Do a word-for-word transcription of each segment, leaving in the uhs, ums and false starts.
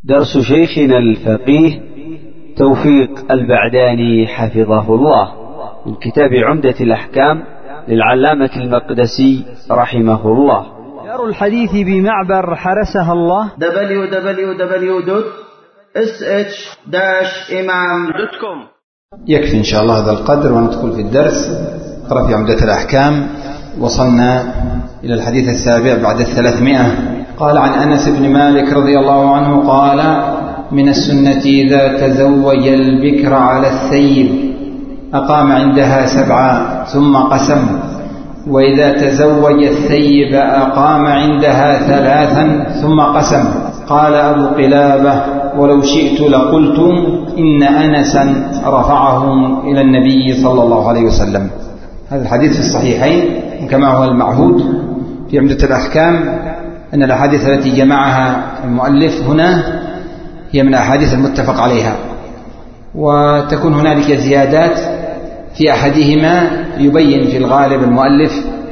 درس شيخنا الفقيه توفيق البعداني حفظه الله من كتاب عمدة الأحكام للعلامة المقدسي رحمه الله. دار الحديث بمعبر حرسها الله دبليو دبليو دبليو دوت إس إتش إمام دوت كوم. يكفي إن شاء الله هذا القدر وندخل في الدرس. نقرأ في عمدة الأحكام. وصلنا إلى الحديث السابع بعد الثلاثمائة. قال عن أنس بن مالك رضي الله عنه قال: من السنة إذا تزوج البكر على الثيب أقام عندها سبعا ثم قسم، وإذا تزوج الثيب أقام عندها ثلاثا ثم قسم. قال أبو قلابة: ولو شئت لقلت إن أنسا رفعه إلى النبي صلى الله عليه وسلم. هذا الحديث في الصحيحين كما هو المعهود في عمدة الأحكام، أن الأحاديث التي جمعها المؤلف هنا هي من الأحاديث المتفق عليها، وتكون هنالك زيادات في أحدهما يبين في الغالب المؤلف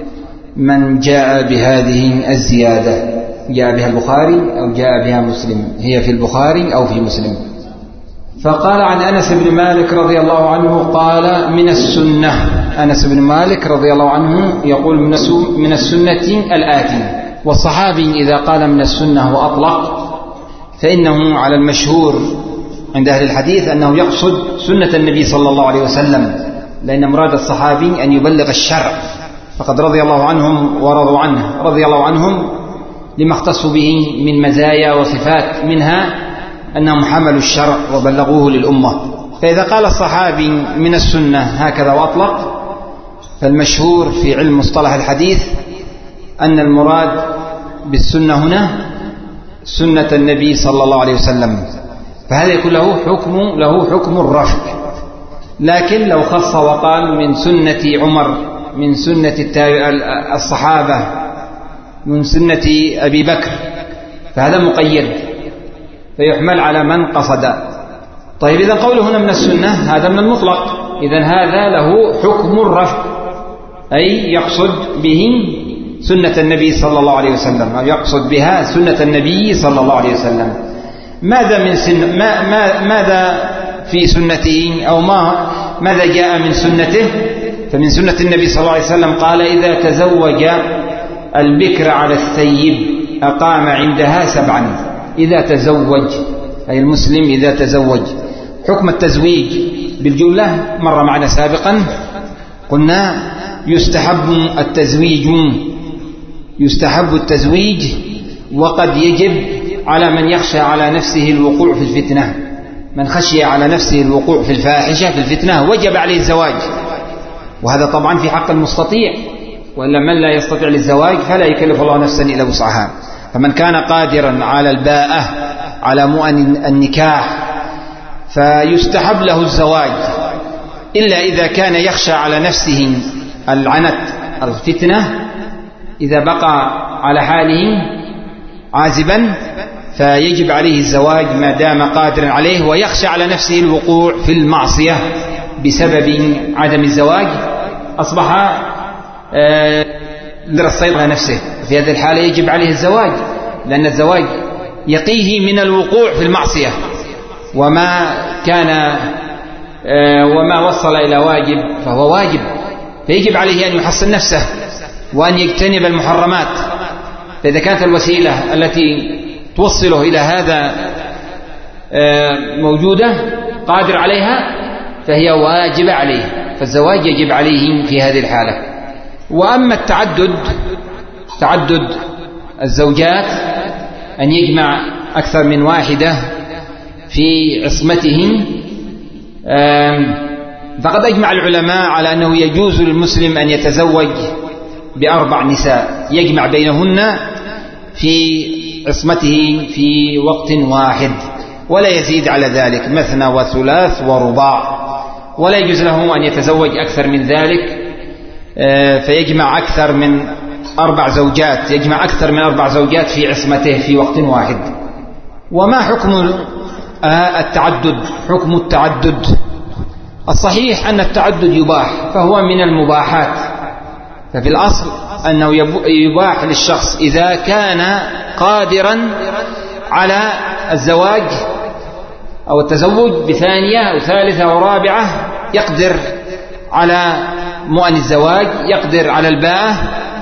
من جاء بهذه الزيادة، جاء بها البخاري أو جاء بها مسلم، هي في البخاري أو في مسلم. فقال عن أنس بن مالك رضي الله عنه قال: من السنة. أنس بن مالك رضي الله عنه يقول من السنة الآتي. والصحابي إذا قال من السنة وأطلق فإنه على المشهور عند أهل الحديث أنه يقصد سنة النبي صلى الله عليه وسلم، لأن مراد الصحابي أن يبلغ الشرع، فقد رضي الله عنهم ورضوا عنه، رضي الله عنهم لما اختصوا به من مزايا وصفات، منها أنهم حملوا الشرع وبلغوه للأمة. فإذا قال الصحابي من السنة هكذا وأطلق، فالمشهور في علم مصطلح الحديث أن المراد بالسنة هنا سنة النبي صلى الله عليه وسلم، فهذا يكون له حكم له حكم الرفع. لكن لو خص وقال من سنة عمر، من سنة الصحابة، من سنة أبي بكر، فهذا مقيد فيحمل على من قصد. طيب إذا قوله هنا من السنة هذا من المطلق، إذن هذا له حكم الرفع، أي يقصد به سنة النبي صلى الله عليه وسلم، أو يقصد بها سنة النبي صلى الله عليه وسلم. ماذا من سن ما ما ماذا في سنته، أو ما ماذا جاء من سنته؟ فمن سنة النبي صلى الله عليه وسلم قال: إذا تزوج البكر على الثيب أقام عندها سبعا. إذا تزوج أي المسلم إذا تزوج. حكم التزويج بالجملة مر معنا سابقا، قلنا يستحب التزويج يستحب التزويج وقد يجب على من يخشى على نفسه الوقوع في الفتنة. من خشي على نفسه الوقوع في الفاحشة في الفتنة وجب عليه الزواج، وهذا طبعا في حق المستطيع، وإلا من لا يستطيع للزواج فلا يكلف الله نفسا إلا وسعها. فمن كان قادرا على الباءة على مؤن النكاح فيستحب له الزواج، إلا إذا كان يخشى على نفسه العنت الفتنة، إذا بقى على حاله عازبا فيجب عليه الزواج ما دام قادرا عليه، ويخشى على نفسه الوقوع في المعصية بسبب عدم الزواج، أصبح للسيطرة على نفسه. في هذه الحالة يجب عليه الزواج، لأن الزواج يقيه من الوقوع في المعصية، وما كان وما وصل إلى واجب فهو واجب، فيجب عليه أن يحصن نفسه وأن يجتنب المحرمات. فإذا كانت الوسيلة التي توصله إلى هذا موجودة قادر عليها فهي واجب عليه، فالزواج يجب عليه في هذه الحالة. وأما التعدد تعدد الزوجات، أن يجمع أكثر من واحدة في عصمته، فقد أجمع العلماء على أنه يجوز للمسلم أن يتزوج بأربع نساء يجمع بينهن في عصمته في وقت واحد، ولا يزيد على ذلك، مثنى وثلاث ورباع، ولا يجوز له أن يتزوج أكثر من ذلك فيجمع أكثر من أربع زوجات يجمع أكثر من أربع زوجات في عصمته في وقت واحد. وما حكم التعدد؟ حكم التعدد الصحيح أن التعدد يباح، فهو من المباحات. ففي الأصل أنه يباح للشخص إذا كان قادرا على الزواج أو التزوج بثانية أو ثالثة أو رابعة يقدر على مؤن الزواج، يقدر على الباءة،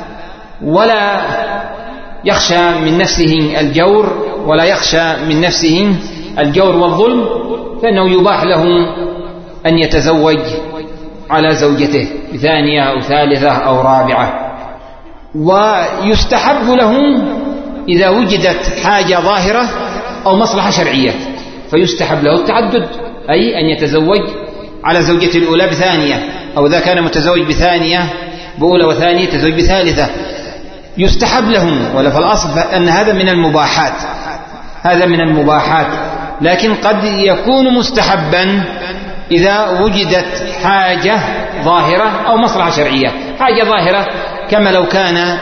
ولا يخشى من نفسه الجور ولا يخشى من نفسه الجور والظلم، فإنه يباح له أن يتزوج على زوجته بثانية أو ثالثة أو رابعة. ويستحب له إذا وجدت حاجة ظاهرة أو مصلحة شرعية فيستحب له التعدد، أي أن يتزوج على زوجته الأولى بثانية، أو إذا كان متزوج بثانية بأولى وثانية يتزوج بثالثة، يستحب لهم. ولا فالأصل أن هذا من المباحات، هذا من المباحات، لكن قد يكون مستحبا إذا وجدت حاجة ظاهرة أو مصلحة شرعية. حاجة ظاهرة كما لو كان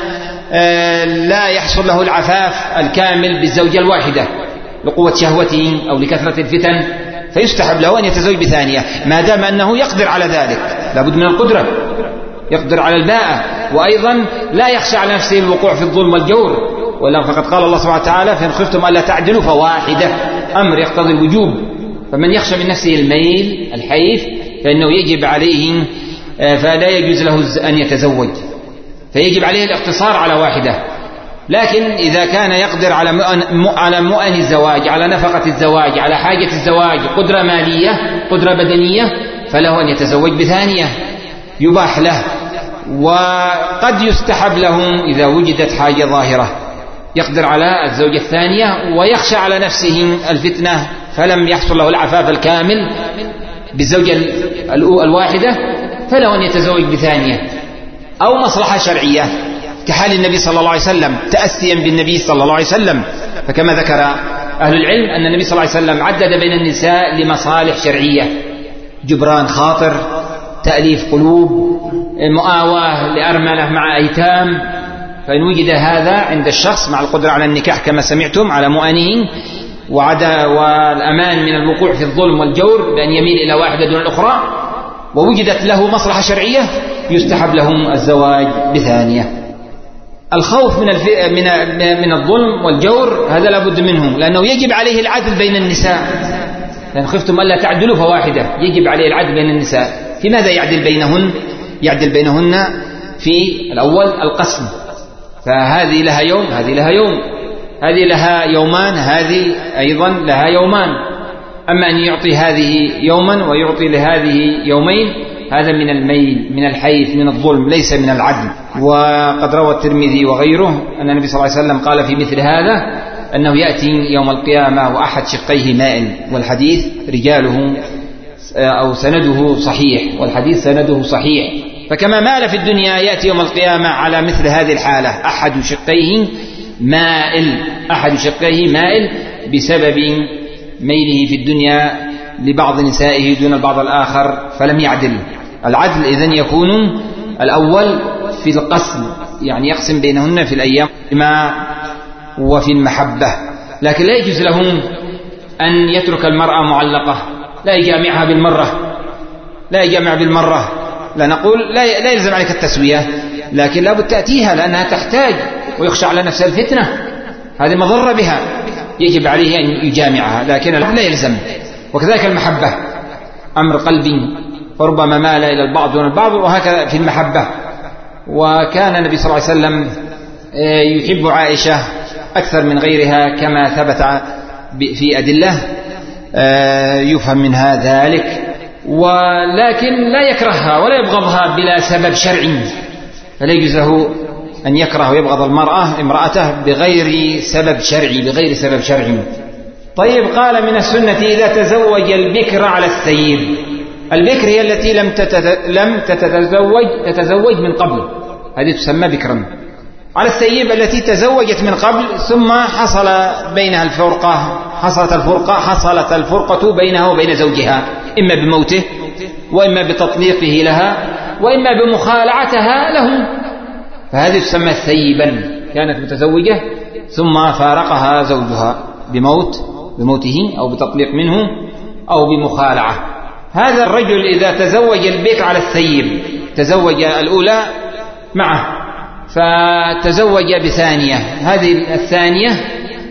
لا يحصل له العفاف الكامل بالزوجة الواحدة لقوة شهوته أو لكثرة الفتن، فيستحب له أن يتزوج بثانية ما دام أنه يقدر على ذلك، لابد من القدرة، يقدر على الباءة، وأيضا لا يخشى على نفسه الوقوع في الظلم والجور. ولا فقد قال الله سبحانه وتعالى: فإن خفتم ألا تعدلوا فواحدة، أمر يقتضي الوجوب. فمن يخشى من نفسه الميل الحيف فإنه يجب عليه، فلا يجوز له أن يتزوج، فيجب عليه الاقتصار على واحدة. لكن إذا كان يقدر على مؤن على مؤن الزواج، على نفقة الزواج، على حاجة الزواج، قدرة مالية، قدرة بدنية، فله أن يتزوج بثانية، يباح له. وقد يستحب له إذا وجدت حاجة ظاهرة يقدر على الزوجة الثانية ويخشى على نفسه الفتنة فلم يحصل له العفاف الكامل بالزوجة الواحدة، فله أن يتزوج بثانية. أو مصلحة شرعية كحال النبي صلى الله عليه وسلم تأسيا بالنبي صلى الله عليه وسلم، فكما ذكر أهل العلم أن النبي صلى الله عليه وسلم عدد بين النساء لمصالح شرعية: جبران خاطر، تأليف قلوب، مؤاواة لأرملة مع أيتام. فإن وجد هذا عند الشخص مع القدرة على النكاح كما سمعتم على مؤنه وعدا والأمان من الوقوع في الظلم والجور بأن يميل إلى واحدة دون الأخرى، ووجدت له مصلحة شرعية، يستحب لهم الزواج بثانية. الخوف من من من الظلم والجور هذا لابد منه، لأنه يجب عليه العدل بين النساء. لأن خفتم ألا تعدلوا فواحدة، يجب عليه العدل بين النساء. في ماذا يعدل بينهن؟ يعدل بينهن في الأول القسم، فهذه لها يوم، هذه لها يوم، هذه لها يومان، هذه أيضا لها يومان. أما أن يعطي هذه يوما ويعطي لهذه يومين هذا من الميل، من الحيف، من الظلم، ليس من العدل. وقد روى الترمذي وغيره أن النبي صلى الله عليه وسلم قال في مثل هذا أنه يأتي يوم القيامة وأحد شقيه مائل، والحديث رجاله أو سنده صحيح، والحديث سنده صحيح. فكما مال في الدنيا يأتي يوم القيامة على مثل هذه الحالة، أحد شقيه مائل، أحد شقيه مائل بسبب ميله في الدنيا لبعض نسائه دون البعض الآخر فلم يعدل. العدل إذن يكون الأول في القسم، يعني يقسم بينهن في الأيام ما وفي المحبة. لكن لا يجوز لهم أن يترك المرأة معلقة، لا يجامعها بالمرة، لا يجامع بالمرة. لا نقول لا, لا يلزم عليك التسوية، لكن لابد تأتيها لأنها تحتاج ويخشى على نفسها الفتنة، هذه مضرة بها، يجب عليه أن يجامعها، لكن لا يلزم. وكذلك المحبة أمر قلبي، فربما مال إلى البعض دون البعض، وهكذا في المحبة. وكان النبي صلى الله عليه وسلم يحب عائشة أكثر من غيرها كما ثبت في أدلة يفهم منها ذلك، ولكن لا يكرهها ولا يبغضها بلا سبب شرعي، فلا يجوز له أن يكره ويبغض المرأة امرأته بغير سبب شرعي، بغير سبب شرعي. طيب، قال من السنة إذا تزوج البكر على الثيب. البكر هي التي لم لم تتزوج تتزوج من قبل، هذه تسمى بكرا. على الثيب التي تزوجت من قبل ثم حصل بينها الفرقة، حصلت الفرقة حصلت الفرقة بينها وبين زوجها، إما بموته وإما بتطليقه لها وإما بمخالعتها له، فهذه تسمى ثيبا. كانت متزوجة ثم فارقها زوجها بموت بموته أو بتطليق منه أو بمخالعة. هذا الرجل إذا تزوج البكر على الثيب، تزوج الأولى معه فتزوج بثانية، هذه الثانية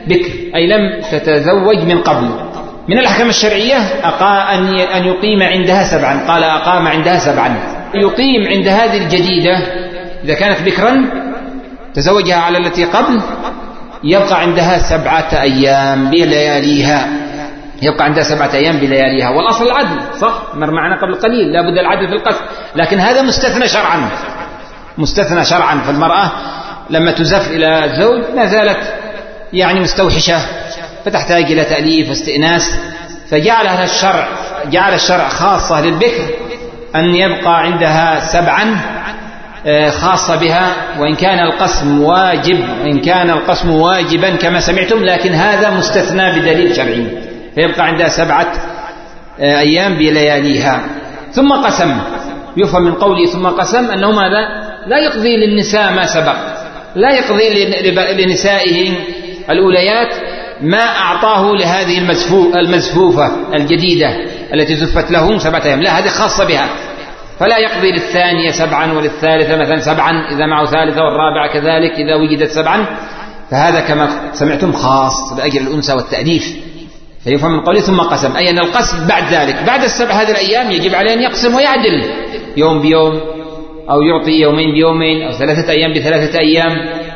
بكر أي لم تتزوج من قبل. من الأحكام الشرعية أن يقيم عندها سبعا، قال أقام عندها سبعا، يقيم عند هذه الجديدة إذا كانت بكرا تزوجها على التي قبل يبقى عندها سبعة أيام بلياليها، يبقى عندها سبعة أيام بلياليها. والأصل العدل، صح؟ مر معنا قبل قليل لا بد العدل في القسم، لكن هذا مستثنى شرعا، مستثنى شرعا. فالمرأة لما تزف إلى زوج ما زالت يعني مستوحشة فتحتاج إلى تأليف واستئناس، فجعلها الشرع جعل الشرع خاصة للبكر أن يبقى عندها سبعا خاصة بها، وإن كان القسم واجب وإن كان القسم واجبا كما سمعتم، لكن هذا مستثنى بدليل شرعي، فيبقى عندها سبعة أيام بلياليها. ثم قسم، يفهم من قوله ثم قسم أنه ماذا؟ لا يقضي للنساء ما سبق، لا يقضي لنسائه الأوليات ما أعطاه لهذه المزفوفة الجديدة التي زفت لهم سبعة أيام، لا هذه خاصة بها، فلا يقضي للثانية سبعا وللثالثة مثلا سبعا إذا معه ثالثة والرابعة كذلك إذا وجدت سبعا، فهذا كما سمعتم خاص لأجل الأنثى والتأليف. فيفهم من قوله ثم قسم أي أن القسم بعد ذلك، بعد السبع هذه الأيام يجب عليه أن يقسم ويعدل، يوم بيوم أو يعطي يومين بيومين أو ثلاثة أيام بثلاثة أيام.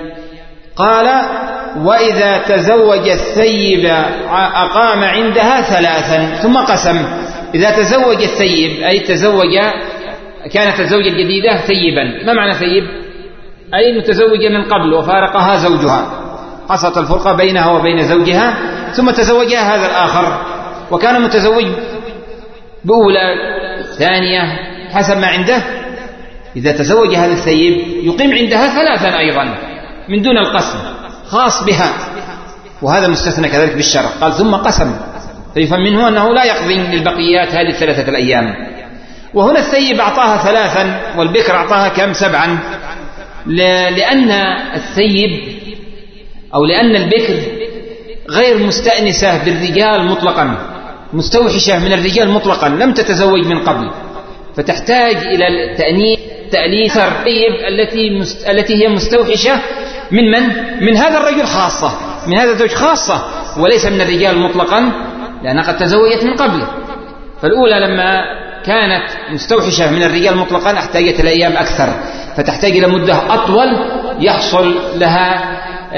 قال وإذا تزوج الثيب أقام عندها ثلاثا. ثم قسم إذا تزوج الثيب أي تزوج كانت الزوجة الجديدة ثيبا. ما معنى ثيب؟ أي متزوجة من قبل وفارقها زوجها، حصلت الفرقة بينها وبين زوجها ثم تزوجها هذا الآخر، وكان متزوج بأولى ثانية حسب ما عنده. إذا تزوج هذا الثيب يقيم عندها ثلاثا أيضا من دون القسم، خاص بها، وهذا مستثنى كذلك بالشرع. قال ثم قسم، فيفهم منه أنه لا يقضي للبقيات هذه الثلاثة الأيام. وهنا الثيب أعطاها ثلاثا والبكر أعطاها كم؟ سبعا، لأن الثيب أو لأن البكر غير مستأنسة بالرجال مطلقا، مستوحشة من الرجال مطلقا، لم تتزوج من قبل، فتحتاج إلى التأنيث تأليف الثيب التي مست... التي هي مستوحشة من من؟ من هذا الرجل خاصة، من هذا الزوج خاصة، وليس من الرجال مطلقا، لأنها قد تزوجت من قبل. فالأولى لما كانت مستوحشة من الرجال مطلقا احتاجت إلى أيام أكثر، فتحتاج إلى مدة أطول يحصل لها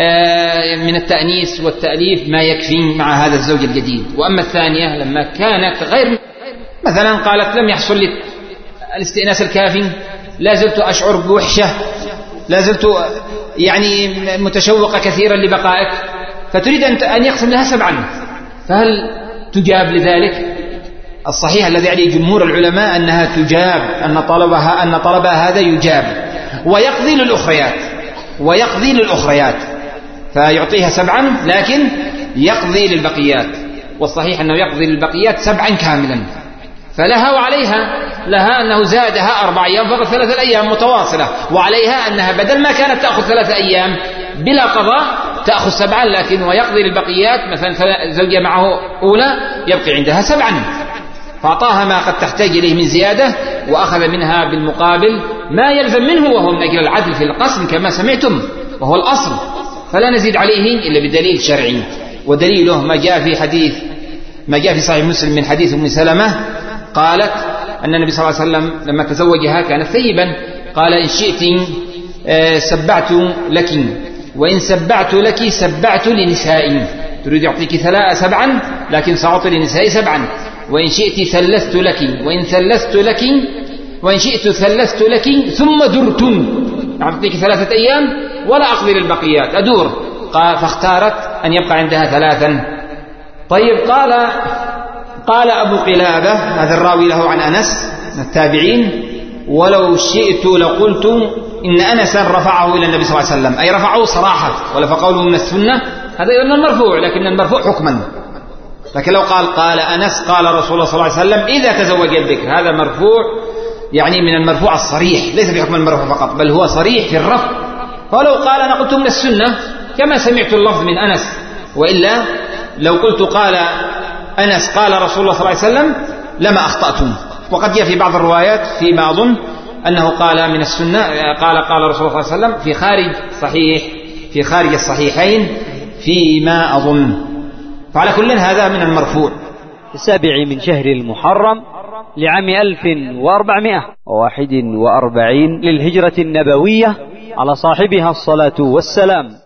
من التأنيس والتأليف ما يكفي مع هذا الزوج الجديد. وأما الثانية لما كانت غير مثلا قالت لم يحصل لي الاستئناس الكافي، لا زلت أشعر بوحشة، لا زلت يعني متشوقة كثيرا لبقائك، فتريد أن يقسم لها سبعا، فهل تجاب لذلك؟ الصحيح الذي عليه جمهور العلماء أنها تجاب، أن طلبها أن طلبها هذا يجاب، ويقضي للأخريات ويقضي للأخريات فيعطيها سبعا لكن يقضي للبقيات. والصحيح أنه يقضي للبقيات سبعا كاملا، فلها وعليها، لها أنه زادها أربع أيام فقط ثلاثة أيام متواصلة، وعليها أنها بدل ما كانت تأخذ ثلاثة أيام بلا قضاء تأخذ سبعا، لكن ويقضي للبقيات مثلا زوجة معه أولى يبقي عندها سبعا، فأعطاها ما قد تحتاج إليه من زيادة وأخذ منها بالمقابل ما يلزم منه، وهو من أجل العدل في القسم كما سمعتم وهو الأصل، فلا نزيد عليه إلا بدليل شرعي. ودليله ما جاء في حديث ما جاء في صحيح مسلم من حديث أم سلمة قالت أن النبي صلى الله عليه وسلم لما تزوجها كانت ثيبا، قال إن شئت سبعت لك وإن سبعت لك سبعت لنسائي، تريد يعطيك ثلاثة سبعا لكن سأعطي لنسائي سبعا، وإن شئت ثلثت لك وإن ثلثت لك وإن شئت ثلثت لك ثم درت، أعطيك ثلاثة أيام ولا أقضي للبقيات أدور. قال فاختارت أن يبقى عندها ثلاثا. طيب قال قال أبو قلابة هذا الراوي له عن أنس من التابعين ولو شئت لقلت إن أنسا رفعه إلى النبي صلى الله عليه وسلم، أي رفعه صراحة، ولا فقوله من السنة هذا إذن المرفوع، لكن المرفوع حكما. لكن لو قال قال أنس قال رسول الله صلى الله عليه وسلم إذا تزوج البكر، هذا مرفوع يعني من المرفوع الصريح، ليس بحكم المرفوع فقط بل هو صريح في الرفع. فلو قال أنا قلت من السنة كما سمعت اللفظ من أنس، وإلا لو قلت قال أنس قال رسول الله صلى الله عليه وسلم لما أخطأتم. وقد جاء في بعض الروايات فيما أظن أنه قال من السنة قال قال رسول الله صلى الله عليه وسلم في خارج صحيح في خارج الصحيحين فيما أظن. فعلى كل هذا من المرفوع. السابع من شهر المحرم لعام ألف وأربعمائة وواحد وأربعين للهجرة النبوية على صاحبها الصلاة والسلام.